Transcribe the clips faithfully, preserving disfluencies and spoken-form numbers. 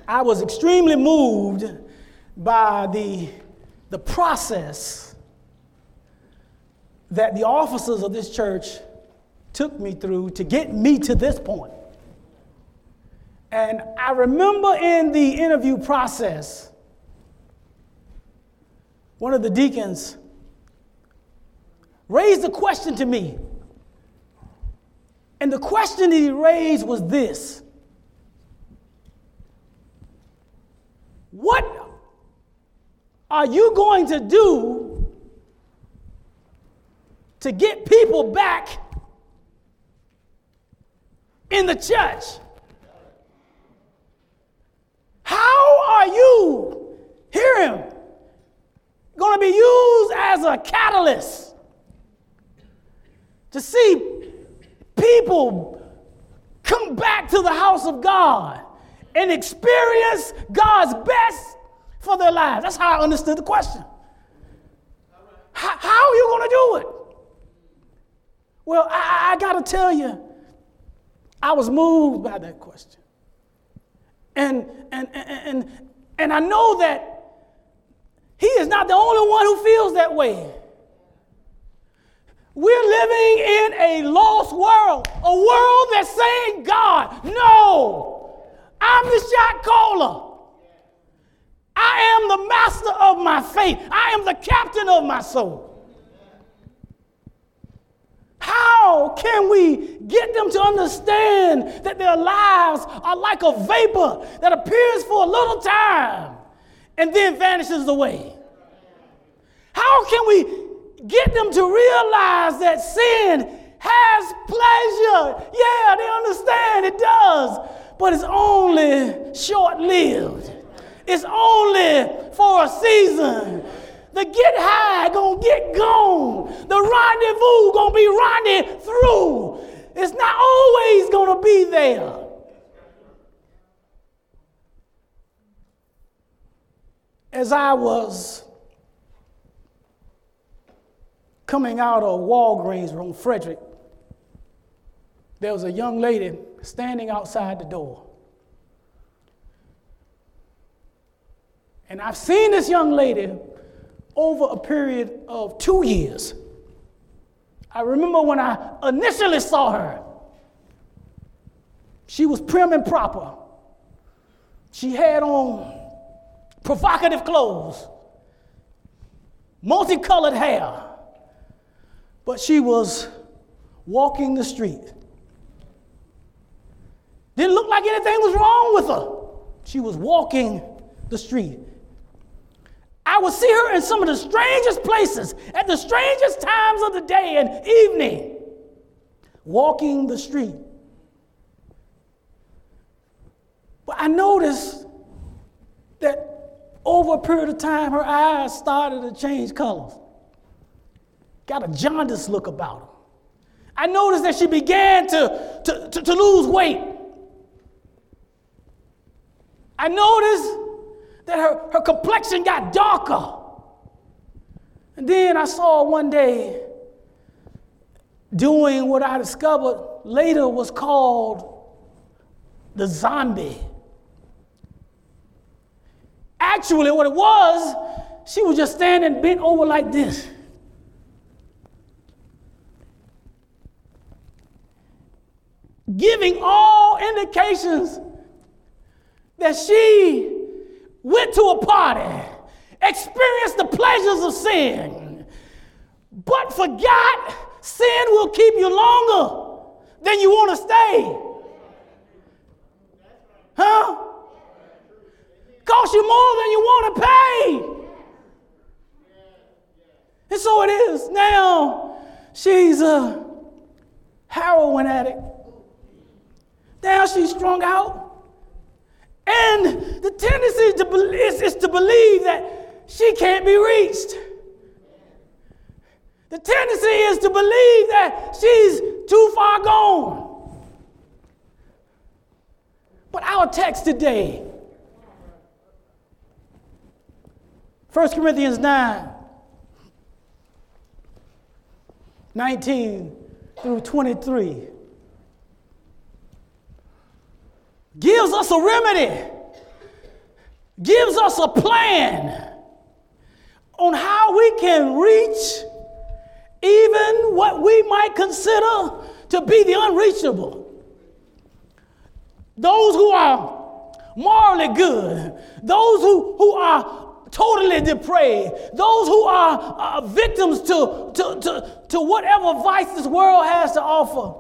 I was extremely moved by the, the process that the officers of this church took me through to get me to this point. And I remember in the interview process, one of the deacons raised a question to me. And the question he raised was this: what are you going to do to get people back in the church? How are you, hear him, going to be used as a catalyst to see people come back to the house of God and experience God's best for their lives? That's how I understood the question. How, how are you going to do it? Well, I, I got to tell you, I was moved by that question. And, and, and, and, and I know that he is not the only one who feels that way. We're living in a lost world, a world that's saying, God, no, I'm the shot caller. I am the master of my fate. I am the captain of my soul. How can we get them to understand that their lives are like a vapor that appears for a little time and then vanishes away? How can we get them to realize that sin has pleasure? Yeah, they understand it does, but it's only short-lived. It's only for a season. The get high gonna get gone. The rendezvous gonna be rendezvous through. It's not always gonna be there. As I was coming out of Walgreens on Frederick, there was a young lady standing outside the door. And I've seen this young lady over a period of two years. I remember when I initially saw her, she was prim and proper. She had on provocative clothes, multicolored hair, but she was walking the street. Didn't look like anything was wrong with her. She was walking the street. I would see her in some of the strangest places, at the strangest times of the day and evening, walking the street. But I noticed that over a period of time, her eyes started to change colors. Got a jaundiced look about her. I noticed that she began to, to, to, to lose weight. I noticed that her, her complexion got darker. And then I saw her one day doing what I discovered later was called the zombie. Actually, what it was, she was just standing bent over like this. Giving all indications that she went to a party, experienced the pleasures of sin, but forgot sin will keep you longer than you want to stay. Huh? Cost you more than you want to pay. And so it is. Now she's a heroin addict. Now she's strung out. And the tendency to be- is, is to believe that she can't be reached. The tendency is to believe that she's too far gone. But our text today, First Corinthians nine, nineteen through twenty-three, gives us a remedy gives us a plan on how we can reach even what we might consider to be the unreachable. Those who are morally good, those who, who are totally depraved, those who are uh, victims to, to, to, to whatever vice this world has to offer.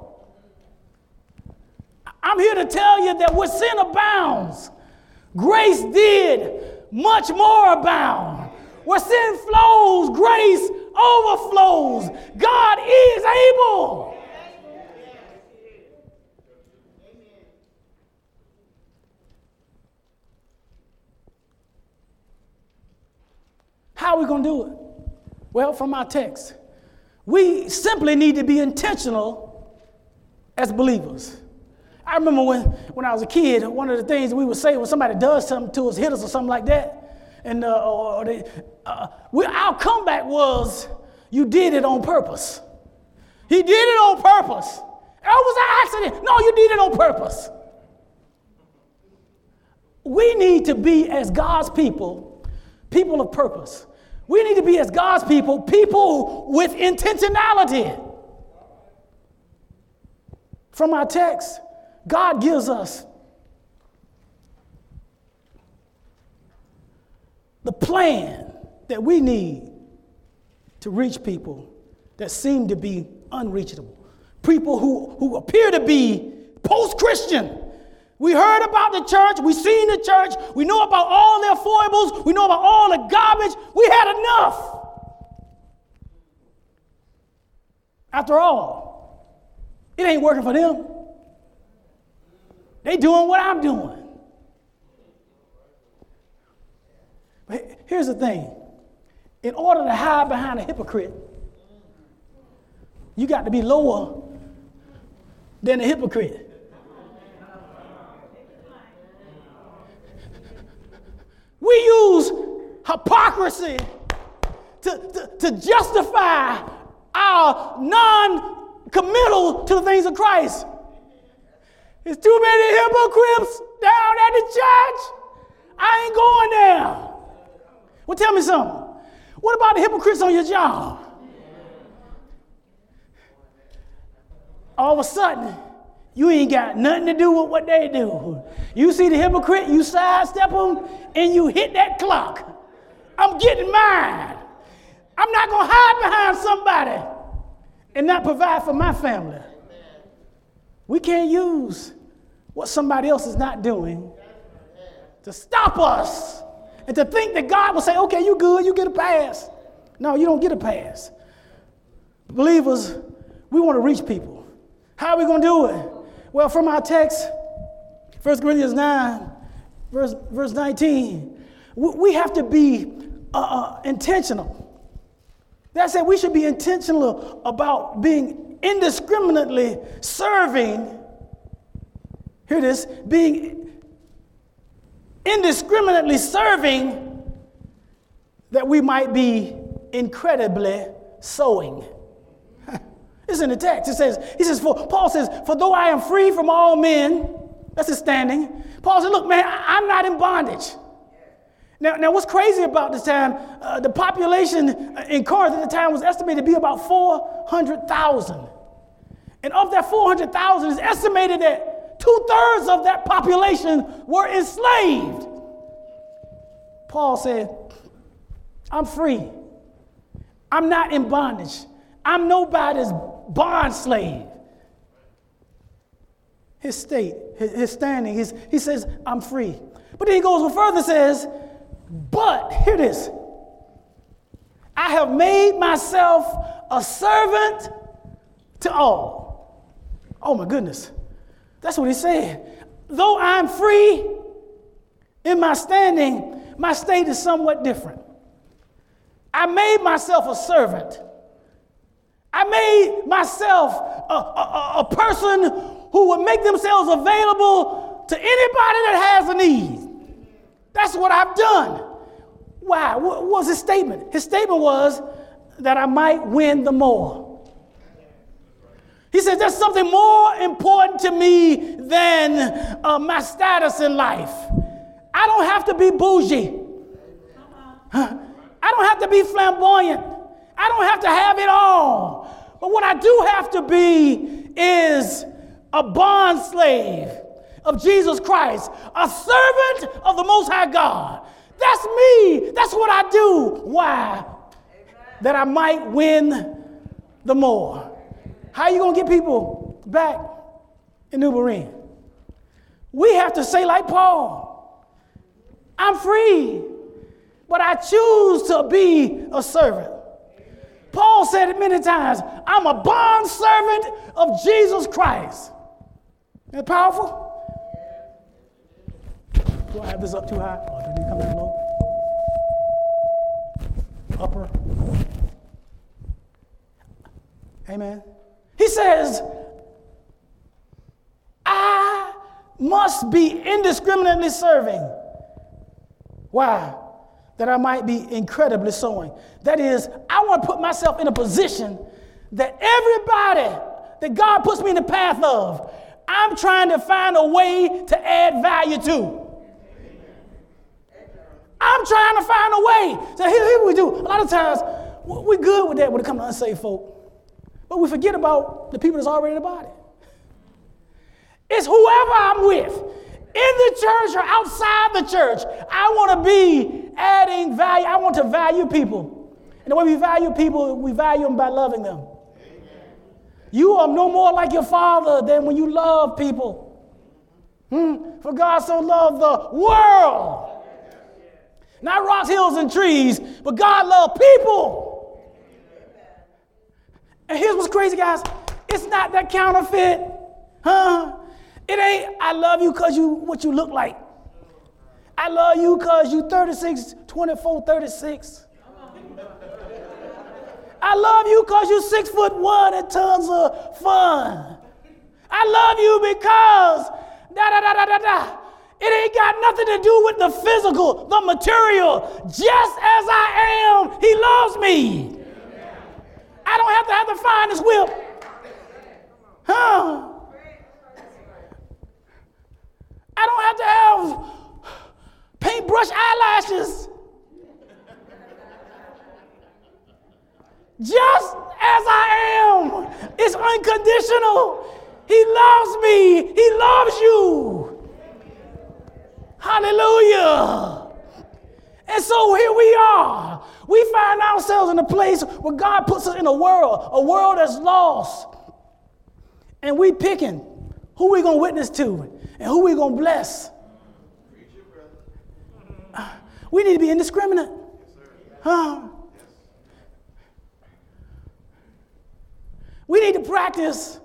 I'm here to tell you that where sin abounds, grace did much more abound. Where sin flows, grace overflows. God is able. How are we going to do it? Well, from our text, we simply need to be intentional as believers. I remember when, when I was a kid, one of the things we would say when somebody does something to us, hit us or something like that, and uh, or they, uh, we, our comeback was, you did it on purpose. He did it on purpose. It was an accident. No, you did it on purpose. We need to be, as God's people, people of purpose. We need to be, as God's people, people with intentionality. From our text, God gives us the plan that we need to reach people that seem to be unreachable. People who, who appear to be post-Christian. We heard about the church. We seen the church. We know about all their foibles. We know about all the garbage. We had enough. After all, it ain't working for them. They doing what I'm doing. But here's the thing. In order to hide behind a hypocrite, you got to be lower than a hypocrite. We use hypocrisy to, to, to justify our non-committal to the things of Christ. There's too many hypocrites down at the church. I ain't going there. Well, tell me something. What about the hypocrites on your job? All of a sudden, you ain't got nothing to do with what they do. You see the hypocrite, you sidestep them, and you hit that clock. I'm getting mine. I'm not going to hide behind somebody and not provide for my family. We can't use what somebody else is not doing to stop us and to think that God will say, okay, you good, you get a pass. No, you don't get a pass. Believers, we want to reach people. How are we going to do it? Well, from our text, First Corinthians nine, verse, verse nineteen, we have to be uh, uh, intentional. That said, we should be intentional about being indiscriminately serving. Hear this, being indiscriminately serving that we might be incredibly sowing. It's in the text. It says, he says, for Paul says, for though I am free from all men, that's his standing. Paul said, look, man, I, I'm not in bondage. Now, now, what's crazy about this time, uh, the population in Corinth at the time was estimated to be about four hundred thousand. And of that four hundred thousand, it's estimated that two-thirds of that population were enslaved. Paul said, I'm free. I'm not in bondage. I'm nobody's bond slave. His state, his, his standing, his, he says, I'm free. But then he goes further, says, but, hear this, I have made myself a servant to all. Oh my goodness. That's what he said. Though I'm free in my standing, my state is somewhat different. I made myself a servant. I made myself a, a, a person who would make themselves available to anybody that has a need. That's what I've done. Why? What was his statement? His statement was that I might win the more. He says there's something more important to me than uh, my status in life. I I don't have to be bougie. I don't have to be flamboyant. I don't have to have it all. But what I do have to be is a bond slave of Jesus Christ, a servant of the Most High God. That's me. That's what I do. Why? Amen. That I might win the more. How are you going to get people back in New Berean? We have to say like Paul, I'm free, but I choose to be a servant. Paul said it many times, I'm a bond servant of Jesus Christ. Isn't it powerful? Do I have this up too high? Or do I need to come down low? Upper. Amen. He says, I must be indiscriminately serving. Why? That I might be incredibly sowing. That is, I want to put myself in a position that everybody that God puts me in the path of, I'm trying to find a way to add value to. I'm trying to find a way. So here, here we do. A lot of times, we're good with that when it comes to unsaved folk. But we forget about the people that's already in the body. It's whoever I'm with, in the church or outside the church. I want to be adding value. I want to value people. And the way we value people, we value them by loving them. You are no more like your Father than when you love people. Hmm? For God so loved the world. Not rocks, hills, and trees, but God loved people. And here's what's crazy, guys. It's not that counterfeit. Huh? It ain't, I love you because you what you look like. I love you because you thirty-six, twenty-four, thirty-six. I love you because you're six foot one and tons of fun. I love you because da da da da da da. It ain't got nothing to do with the physical, the material. Just as I am, he loves me. I don't have to have the finest whip. Huh? I don't have to have paintbrush eyelashes. Just as I am. It's unconditional. He loves me. He loves you. Hallelujah. And so here we are. We find ourselves in a place where God puts us in a world, a world that's lost. And we picking who we going to witness to and who we going to bless. We need to be indiscriminate. Huh? We need to practice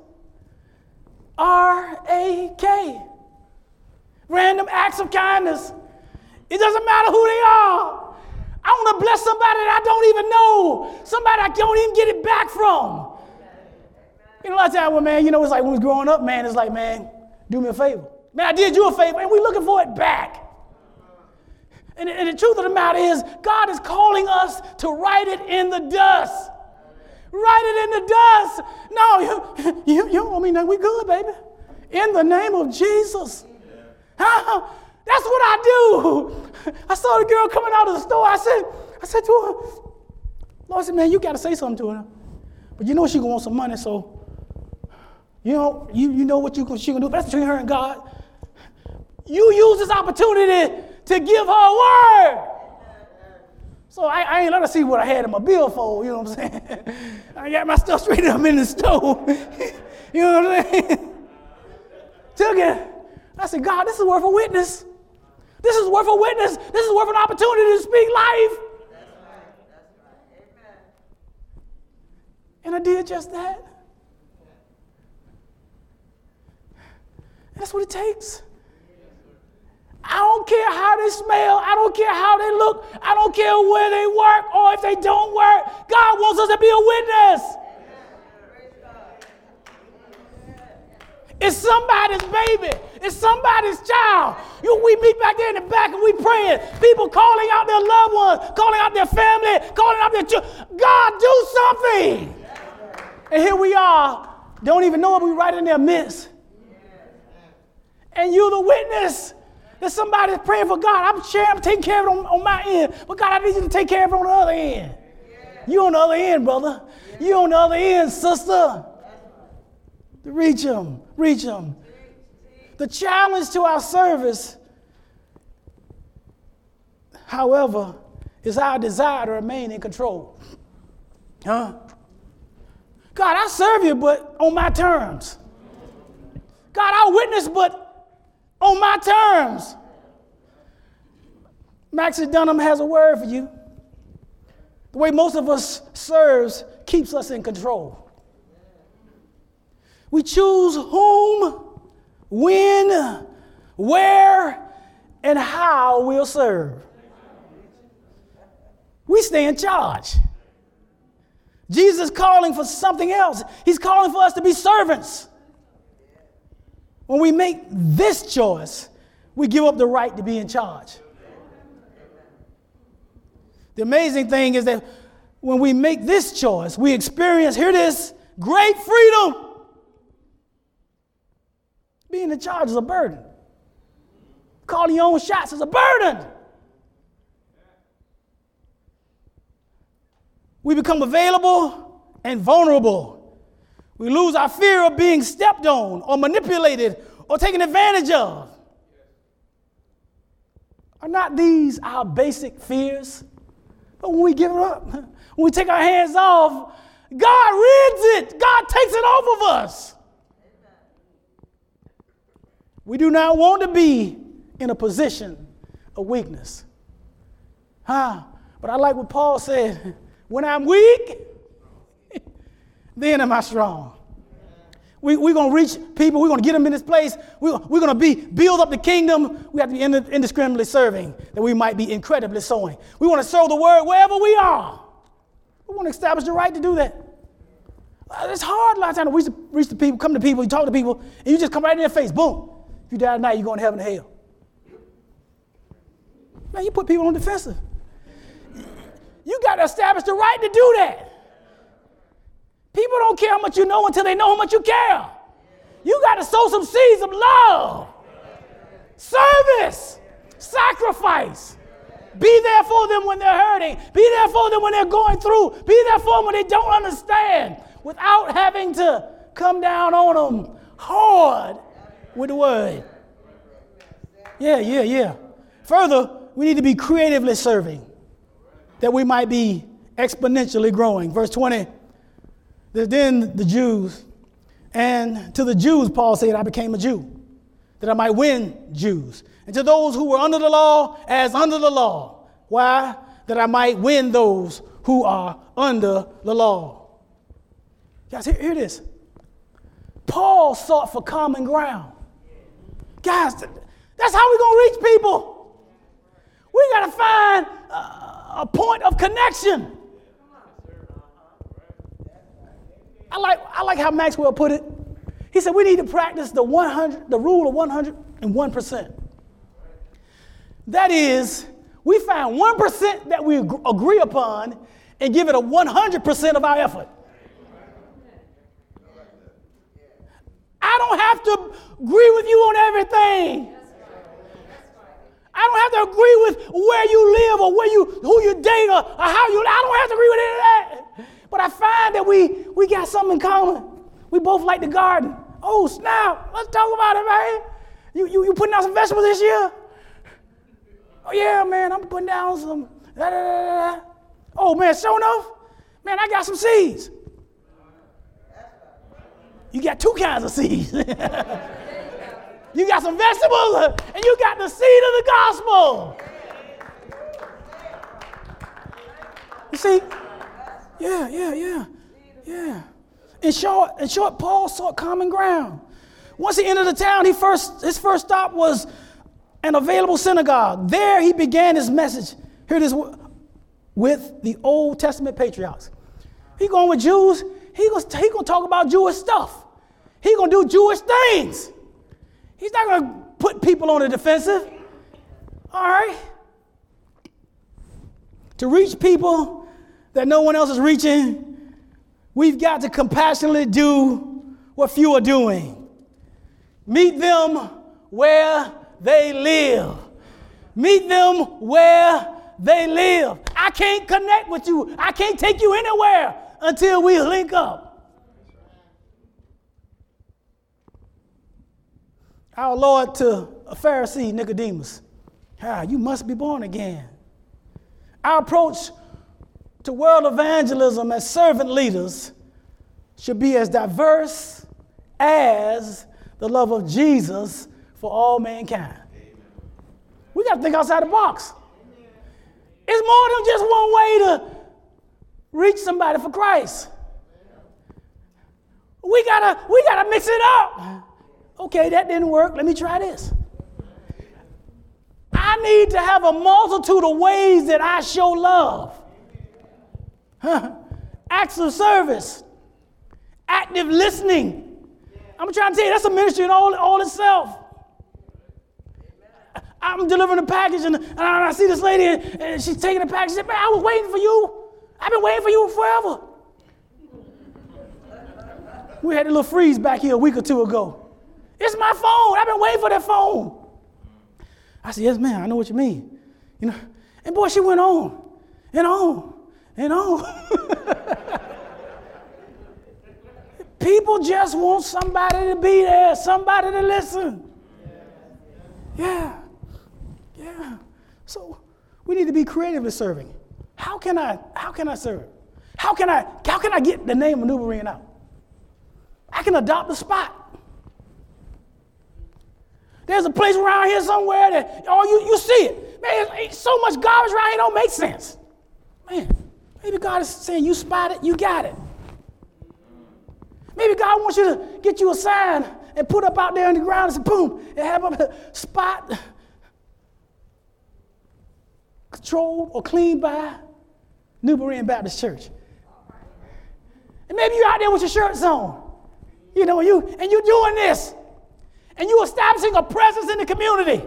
R A K. Random acts of kindness. It doesn't matter who they are. I want to bless somebody that I don't even know. Somebody I don't even get it back from. You know, a lot of times, well, man, you know, it's like when we was growing up, man, it's like, man, do me a favor. Man, I did you a favor, and we're looking for it back. And, and the truth of the matter is, God is calling us to write it in the dust. Write it in the dust. No, you, you, you don't want me nothing. We good, baby. In the name of Jesus. Huh? That's what I do. I saw the girl coming out of the store. I said, I said to her, Lord said, man, you got to say something to her. But you know she gonna want some money, so you know, you, you know what you she gonna do. But that's between her and God. You use this opportunity to give her a word. So I, I ain't let her see what I had in my billfold, you know what I'm saying? I got my stuff straight up in the stove. You know what I'm saying? Took it. I said, God, this is worth a witness. This is worth a witness. This is worth an opportunity to speak life. That's right. That's right. Amen. And I did just that. That's what it takes. I don't care how they smell. I don't care how they look. I don't care where they work or if they don't work. God wants us to be a witness. It's somebody's baby. It's somebody's child. You, we meet back there in the back and we praying. People calling out their loved ones, calling out their family, calling out their children. God, do something. And here we are. Don't even know it. We right in their midst. And you're the witness. There's somebody that's praying for God. I'm sharing, I'm taking care of it on, on my end. But God, I need you to take care of it on the other end. You on the other end, brother. You on the other end, sister. Reach them. Reach them. The challenge to our service, however, is our desire to remain in control. Huh? God, I serve you, but on my terms. God, I witness, but on my terms. Maxie Dunham has a word for you. The way most of us serves keeps us in control. We choose whom, when, where, and how we'll serve. We stay in charge. Jesus is calling for something else. He's calling for us to be servants. When we make this choice, we give up the right to be in charge. The amazing thing is that when we make this choice, we experience, hear this, great freedom. Being in charge is a burden. Calling your own shots is a burden. We become available and vulnerable. We lose our fear of being stepped on or manipulated or taken advantage of. Are not these our basic fears? But when we give it up, when we take our hands off, God rids it. God takes it off of us. We do not want to be in a position of weakness. Huh? But I like what Paul said. When I'm weak, then am I strong. We, we're going to reach people. We're going to get them in this place. We, we're going to be build up the kingdom. We have to be indiscriminately serving, that we might be incredibly sowing. We want to sow the word wherever we are. We want to establish the right to do that. Uh, it's hard a lot of times to reach, reach the people, come to people, you talk to people, and you just come right in their face. Boom. If you die tonight, you're going to heaven or hell. Man, you put people on defensive. You got to establish the right to do that. People don't care how much you know until they know how much you care. You got to sow some seeds of love, service, sacrifice. Be there for them when they're hurting. Be there for them when they're going through. Be there for them when they don't understand, without having to come down on them hard with the word. Yeah, yeah, yeah. Further, we need to be creatively serving, that we might be exponentially growing. Verse twenty, then the Jews, and to the Jews, Paul said, I became a Jew, that I might win Jews. And to those who were under the law, as under the law. Why? That I might win those who are under the law. Guys, hear, hear this. Paul sought for common ground. Guys, that's how we're going to reach people. We got to find a, a point of connection. I like, I like how Maxwell put it. He said we need to practice the one hundred, the rule of one hundred one percent. That is, we find one percent that we agree upon and give it a one hundred percent of our effort. I don't have to agree with you on everything. I don't have to agree with where you live or where you, who you date or, or how you, I don't have to agree with any of that. But I find that we, we got something in common. We both like the garden. Oh, snap. Let's talk about it, man. You, you, you putting out some vegetables this year? Oh, yeah, man, I'm putting down some. Da, da, da, da. Oh, man, sure enough, man, I got some seeds. You got two kinds of seeds. You got some vegetables and you got the seed of the gospel. You see? Yeah, yeah, yeah, yeah. In short, in short, Paul sought common ground. Once he entered the town, he first his first stop was an available synagogue. There he began his message. Here it is with the Old Testament patriarchs. He going with Jews. He gonna, he gonna talk about Jewish stuff. He gonna do Jewish things. He's not gonna put people on the defensive. All right. To reach people that no one else is reaching, we've got to compassionately do what few are doing. Meet them where they live. Meet them where they live. I can't connect with you. I can't take you anywhere until we link up. Our Lord to a Pharisee, Nicodemus, ah, you must be born again. Our approach to world evangelism as servant leaders should be as diverse as the love of Jesus for all mankind. Amen. We got to think outside the box. Amen. It's more than just one way to reach somebody for Christ. We gotta, we gotta mix it up. Okay, that didn't work. Let me try this. I need to have a multitude of ways that I show love. Huh. Acts of service, active listening. I'm trying to tell you, that's a ministry in all, all itself. I'm delivering a package, and, and I see this lady, and, and she's taking the package. She said, man, I was waiting for you. I've been waiting for you forever. We had a little freeze back here a week or two ago. It's my phone. I've been waiting for that phone. I said, yes, ma'am, I know what you mean. You know, and boy, she went on and on and on. People just want somebody to be there, somebody to listen. Yeah, yeah. So we need to be creatively serving. How can I? How can I serve? How can I? How can I get the name of New Berean out? I can adopt a spot. There's a place around here somewhere that, oh, you, you see it. Man, it's so much garbage around here, don't make sense. Man, maybe God is saying, you spot it, you got it. Maybe God wants you to get you a sign and put up out there on the ground and say, boom, and have up a spot controlled or cleaned by New Berean Baptist Church. And maybe you're out there with your shirts on, you know, you and you're doing this. And you're establishing a presence in the community.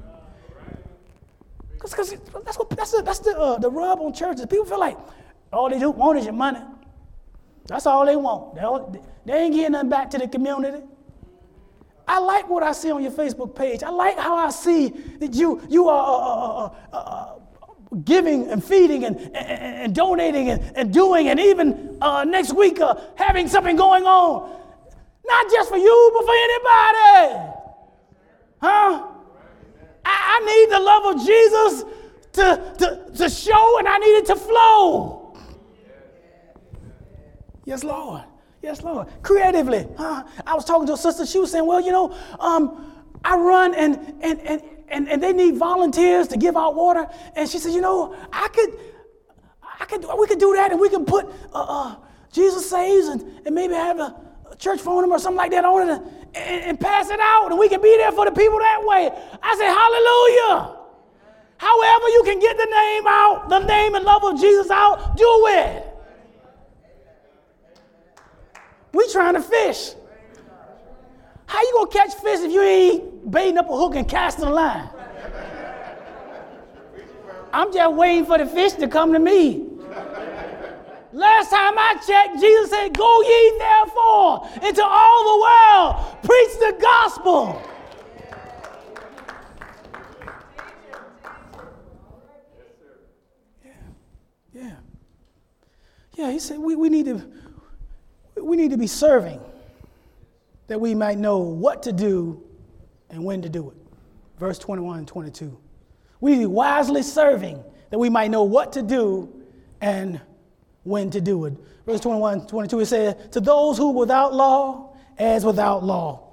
Because that's what that's the, that's the, uh, the rub on churches. People feel like all they do want is your money. That's all they want. They, all, they ain't getting nothing back to the community. I like what I see on your Facebook page. I like how I see that you you are uh, uh, uh, giving and feeding and, and, and donating and, and doing, and even uh, next week uh, having something going on. Not just for you, but for anybody. Huh? I, I need the love of Jesus to, to, to show, and I need it to flow. Yes, Lord. Yes, Lord. Creatively. Huh? I was talking to a sister. She was saying, well, you know, um, I run and, and, and, and, and they need volunteers to give out water. And she said, you know, I could, I could, we could do that, and we could put uh, uh, Jesus Saves and, and maybe have a church phone number or something like that on it, and, and pass it out, and we can be there for the people that way. I say, hallelujah. However you can get the name out, the name and love of Jesus out, do it. We trying to fish. How you gonna catch fish if you ain't baiting up a hook and casting a line? I'm just waiting for the fish to come to me. Last time I checked, Jesus said, go ye therefore into all the world, preach the gospel. Yeah, yeah. Yeah, he said we, we need to we need to be serving that we might know what to do and when to do it. Verse twenty-one and twenty-two. We need to be wisely serving that we might know what to do and when to do it. Verse twenty-one, twenty-two, it says, to those who without law, as without law.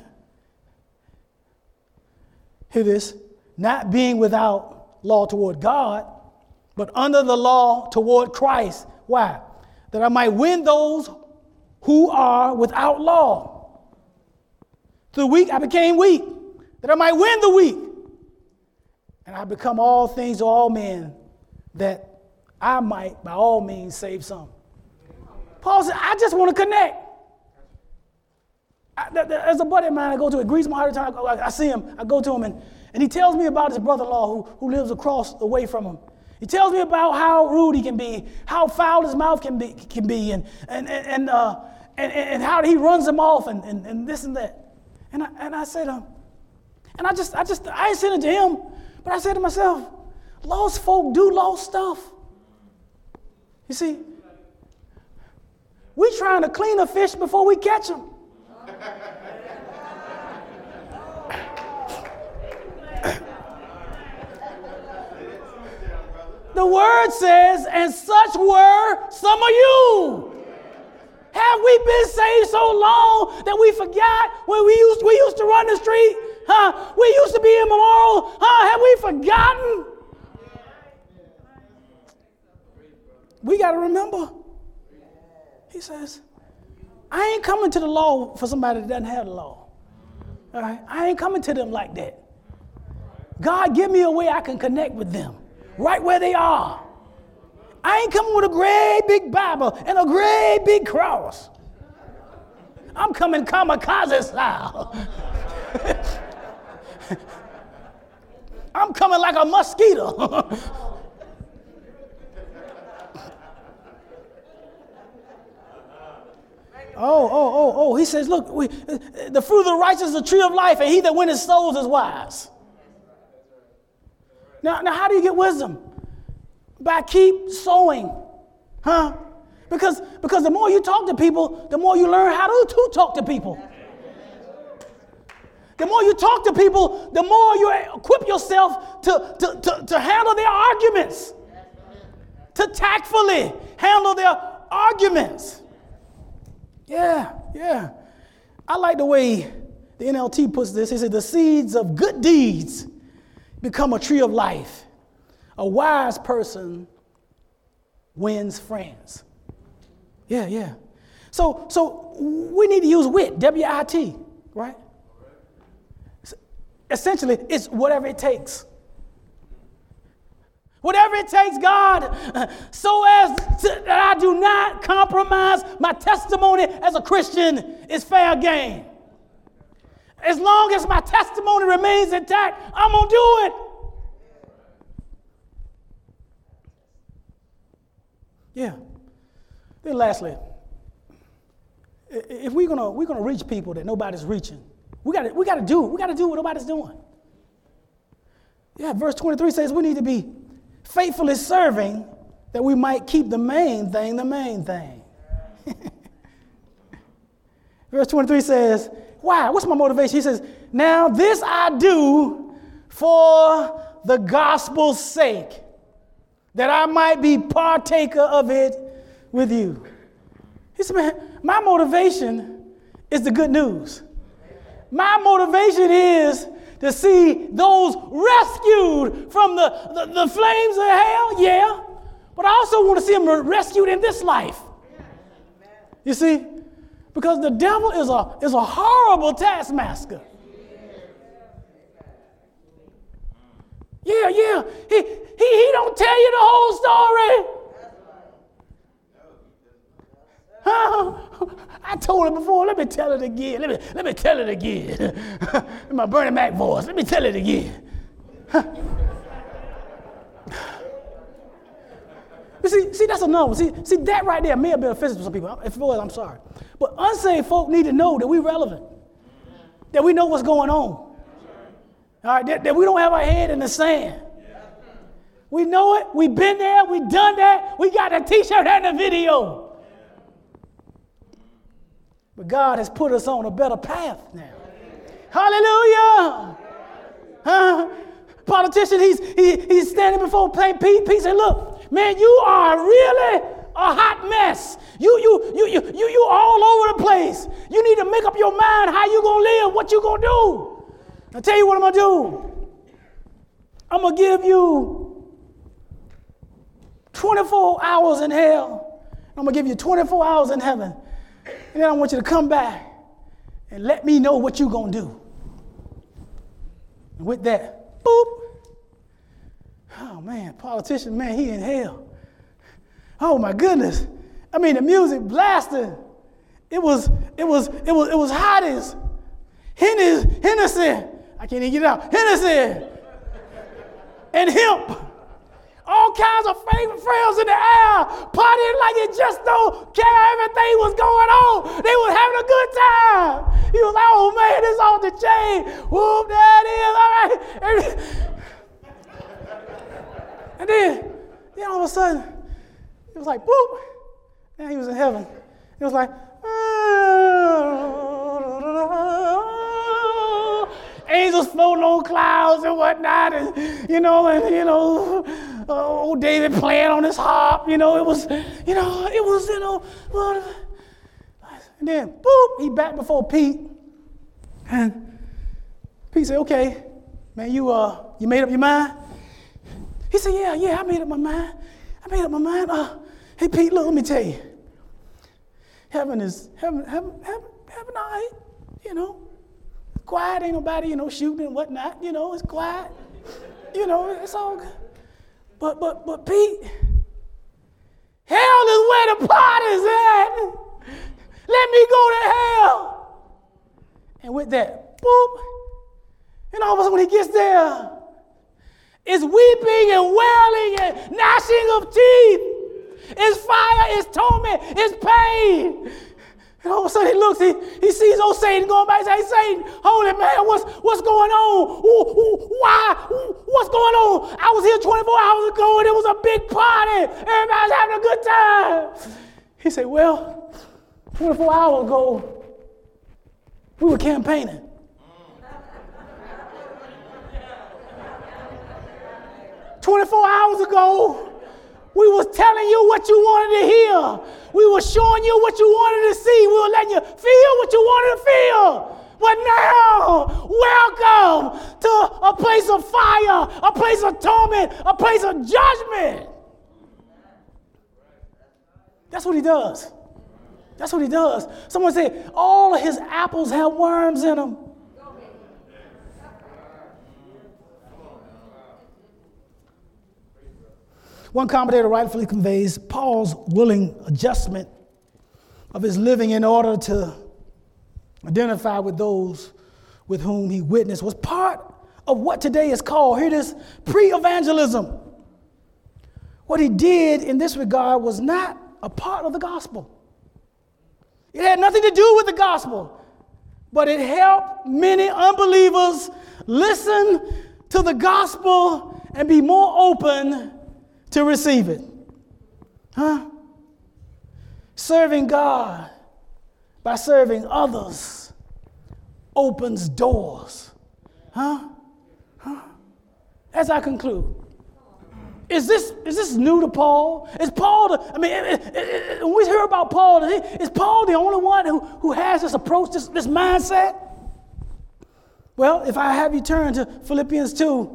Hear this, not being without law toward God, but under the law toward Christ. Why? That I might win those who are without law. Through the weak I became weak, that I might win the weak. And I become all things to all men, that I might, by all means, save some. Paul said, I just want to connect. I, there's a buddy of mine I go to, it grieves my heart every time I, I see him. I go to him, and, and he tells me about his brother-in-law who, who lives across the way from him. He tells me about how rude he can be, how foul his mouth can be, can be and, and, and, and, uh, and, and how he runs him off, and, and, and this and that. And I, and I said, um, And I just, I just, I ain't sent it to him, but I said to myself, lost folk do lost stuff. You see, we trying to clean a fish before we catch him. The word says, and such were some of you. Have we been saved so long that we forgot when we used, we used to run the street? Huh? We used to be immoral. Huh? Have we forgotten? We got to remember. He says, I ain't coming to the law for somebody that doesn't have the law. All right? I ain't coming to them like that. God, give me a way I can connect with them right where they are. I ain't coming with a great big Bible and a great big cross. I'm coming kamikaze style. I'm coming like a mosquito. Oh, oh, oh, oh. He says, look, we, the fruit of the righteous is the tree of life, and he that winneth souls is wise. Now, now, how do you get wisdom? By keep sowing. Huh? Because, because the more you talk to people, the more you learn how to, to talk to people. The more you talk to people, the more you equip yourself to, to, to, to handle their arguments. To tactfully handle their arguments. Yeah, yeah. I like the way the N L T puts this. He said, the seeds of good deeds become a tree of life. A wise person wins friends. Yeah, yeah. So, so we need to use wit, W I T, right? Essentially, it's whatever it takes. Whatever it takes, God, uh, so as to, that I do not compromise my testimony as a Christian is fair game. As long as my testimony remains intact, I'm going to do it. Yeah. Then lastly, if we're gonna we're gonna reach people that nobody's reaching, we gotta we gotta do we gotta do what nobody's doing. Yeah, verse twenty-three says we need to be faithfully serving that we might keep the main thing the main thing. Verse twenty-three says, why? What's my motivation? He says, now this I do for the gospel's sake, that I might be partaker of it with you. He said, man, my motivation is the good news. My motivation is to see those rescued from the, the, the flames of hell, yeah, but I also want to see them rescued in this life. You see? Because the devil is a, is a horrible taskmaster. Yeah, yeah. He, he, he don't tell you the whole story. Huh? I told it before. Let me tell it again. Let me, let me tell it again. In my Bernie Mac voice. Let me tell it again. But see, see, that's another one. See, see, that right there may have been offensive to some people. If it was, I'm sorry. But unsaved folk need to know that we're relevant. That we know what's going on. All right, that, that we don't have our head in the sand. We know it. We've been there. We've done that. We got a t-shirt and a video. But God has put us on a better path now. Hallelujah. Huh? Politician, he's, he, he's standing before Pete. Pete said, look, man, you are really a hot mess. You, you, you, you, you, you all over the place. You need to make up your mind how you going to live, what you going to do. I'll tell you what I'm going to do. I'm going to give you twenty-four hours in hell. I'm going to give you twenty-four hours in heaven. And then I want you to come back and let me know what you're going to do. And with that, boop. Oh, man, politician, man, he in hell. Oh, my goodness. I mean, the music blasted. It was, it was, it was, it was hot as Hennessy. I can't even get it out. Hennessy and hemp. All kinds of favorite friends in the air, partying like it just don't care. Everything was going on. They was having a good time. He was like, oh man, this off the chain. Whoop, that is, all right. And then, then all of a sudden, it was like, boop. Now he was in heaven. It was like, angels floating on clouds and whatnot, and you know, and you know, uh, old David playing on his harp. You know, it was, you know, it was, you know, and then boop, he back before Pete, and Pete said, "Okay, man, you uh, you made up your mind?" He said, "Yeah, yeah, I made up my mind. I made up my mind. Uh, hey, Pete, look, let me tell you, heaven is heaven, heaven, heaven, heaven, all right, you know." Quiet, ain't nobody, you know, shooting and whatnot, you know, it's quiet. You know, it's all good. But, but, but Pete, hell is where the party's at. Let me go to hell. And with that, boop, and all of a sudden when he gets there, it's weeping and wailing and gnashing of teeth. It's fire, it's torment, it's pain. And all of a sudden he looks, he, he sees old Satan going by. He says, hey, Satan, holy man, what's, what's going on? Ooh, ooh, why? Ooh, what's going on? I was here twenty-four hours ago and it was a big party. Everybody's having a good time. He said, well, twenty-four hours ago, we were campaigning. twenty-four hours ago, we was telling you what you wanted to hear. We were showing you what you wanted to see. We were letting you feel what you wanted to feel. But now, welcome to a place of fire, a place of torment, a place of judgment. That's what he does. That's what he does. Someone said, all of his apples have worms in them. One commentator rightfully conveys Paul's willing adjustment of his living in order to identify with those with whom he witnessed was part of what today is called, here it is, pre-evangelism. What he did in this regard was not a part of the gospel. It had nothing to do with the gospel, but it helped many unbelievers listen to the gospel and be more open to receive it. Huh? Serving God by serving others opens doors. Huh? Huh? As I conclude, is this is this new to Paul? Is Paul the, I mean, it, it, it, when we hear about Paul, is Paul the only one who, who has this approach, this, this mindset? Well, if I have you turn to Philippians two,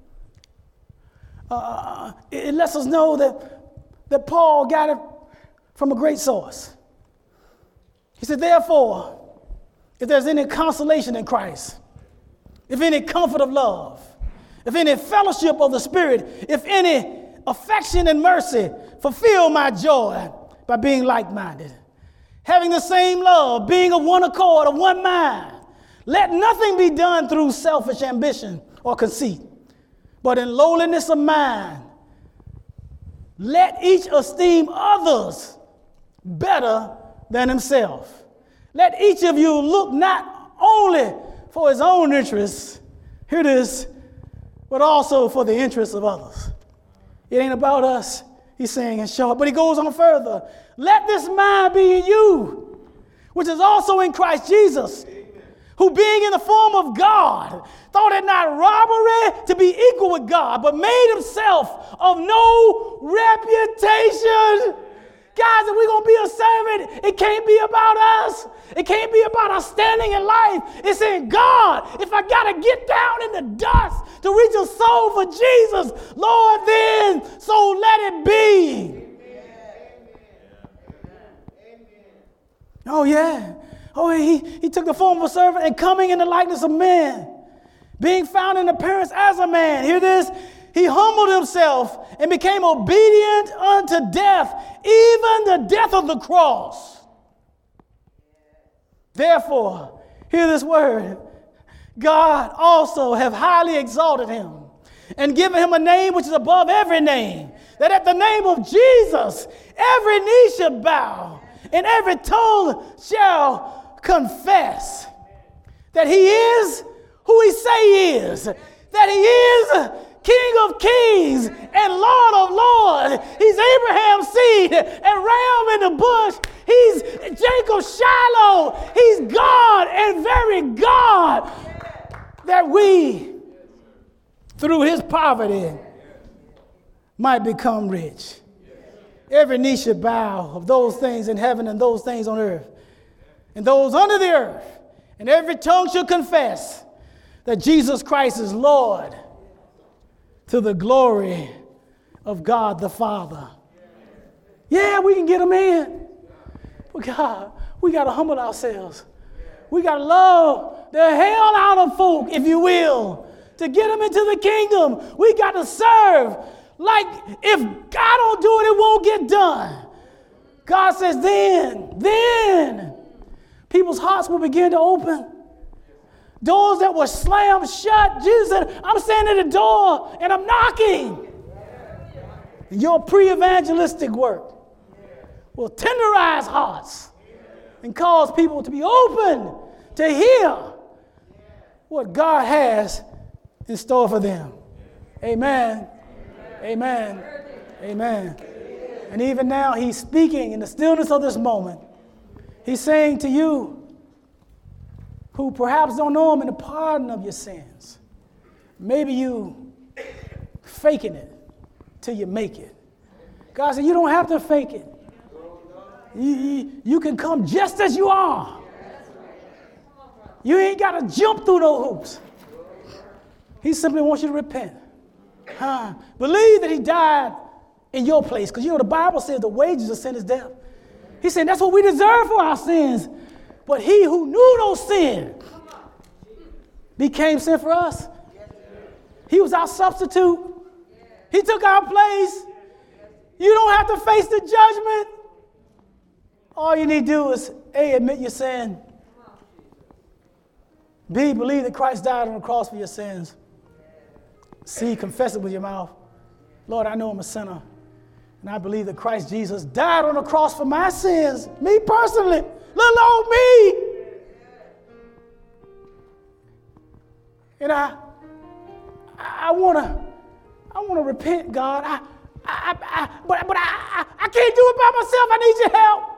Uh, it lets us know that, that Paul got it from a great source. He said, therefore, if there's any consolation in Christ, if any comfort of love, if any fellowship of the Spirit, if any affection and mercy, fulfill my joy by being like-minded, having the same love, being of one accord, of one mind. Let nothing be done through selfish ambition or conceit, but in lowliness of mind, let each esteem others better than himself. Let each of you look not only for his own interests, here it is, but also for the interests of others. It ain't about us, he's saying in short, but he goes on further. Let this mind be in you, which is also in Christ Jesus, who being in the form of God, thought it not robbery to be equal with God, but made himself of no reputation. Guys, if we're going to be a servant, it can't be about us. It can't be about our standing in life. It's in God. If I got to get down in the dust to reach a soul for Jesus, Lord, then so let it be. Oh, yeah. Oh, he, he took the form of a servant and coming in the likeness of man, being found in appearance as a man. Hear this. He humbled himself and became obedient unto death, even the death of the cross. Therefore, hear this word. God also have highly exalted him and given him a name which is above every name, that at the name of Jesus, every knee shall bow and every tongue shall confess that he is who he say he is, that he is King of kings and Lord of lords. He's Abraham's seed and ram in the bush. He's Jacob Shiloh. He's God and very God, that we, through his poverty, might become rich. Every knee should bow of those things in heaven and those things on earth and those under the earth, and every tongue should confess that Jesus Christ is Lord, to the glory of God the Father. Yeah, we can get them in. But God, we got to humble ourselves. We got to love the hell out of folk, if you will, to get them into the kingdom. We got to serve. Like, if God don't do it, it won't get done. God says, then, then, people's hearts will begin to open. Doors that were slammed shut. Jesus said, I'm standing at the door and I'm knocking. Your pre-evangelistic work will tenderize hearts and cause people to be open to hear what God has in store for them. Amen. Amen. Amen. And even now, he's speaking in the stillness of this moment. He's saying to you, who perhaps don't know him in the pardon of your sins. Maybe you faking it till you make it. God said, you don't have to fake it. You, you, you can come just as you are. You ain't got to jump through those hoops. He simply wants you to repent. Huh? Believe that he died in your place. Because you know the Bible says the wages of sin is death. He said that's what we deserve for our sins. But he who knew no sin became sin for us. He was our substitute. He took our place. You don't have to face the judgment. All you need to do is A, admit your sin. B, believe that Christ died on the cross for your sins. C, confess it with your mouth. Lord, I know I'm a sinner. And I believe that Christ Jesus died on the cross for my sins. Me personally. Little old me. And I, I want to, I want to repent, God. I, I, I, but, but I, I, I can't do it by myself. I need your help.